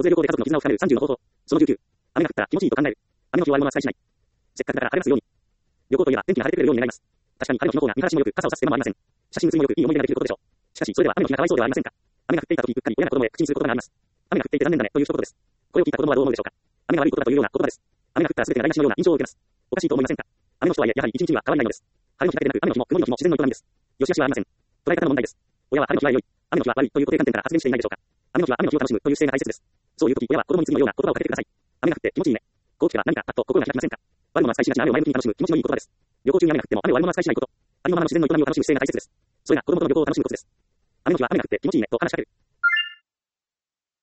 税旅行で家族の絆を深める30の方法。その19。雨が降ったら気持ちいいと考える。雨の日を悪者は使いしない。せっかくだから晴れますように。旅行といえば天気が晴れてくれるように願います。確かに晴れの日の方が見晴らしも良く傘を差す手間もありません。写真写りも良くいい思い出ができることでしょう。しかしそれでは雨の日がかわいそうではありませんか。雨が降っていた時うっかり親が子供へ口にすることがあります。雨が降っていて残念だねという一言です。これを聞いた子供はどう思うでしょうか。雨が悪いことだというような言葉です。雨が降ったら全てが台無しのような印象を受けます。おかしいと思いませんか。雨の日とはいえやはり一日には変わらないのです。晴れの日だけでなく雨の日も曇りの日も自然の営みです。良し悪しはありません。捉え方の問題です。親は晴れの日は良い、雨の日は悪いという固定観点から発言していないでしょうか。雨の日は雨の日を楽しむという姿勢が大切です。そういう時親は子供に次のような言葉をかけてください。雨が降って気持ちいいね。こう聞けば何かパッと心が開きませんか。悪者は使いしがちな雨を前向きに楽しむ気持ちのいい言葉です。旅行中に雨が降っても雨を悪者は使いしないこと。ありのままの自然の営みを楽しむ姿勢が大切です。それが子供との旅行を楽しむことです。雨の日は雨が降って気持ちいいねと話しかける。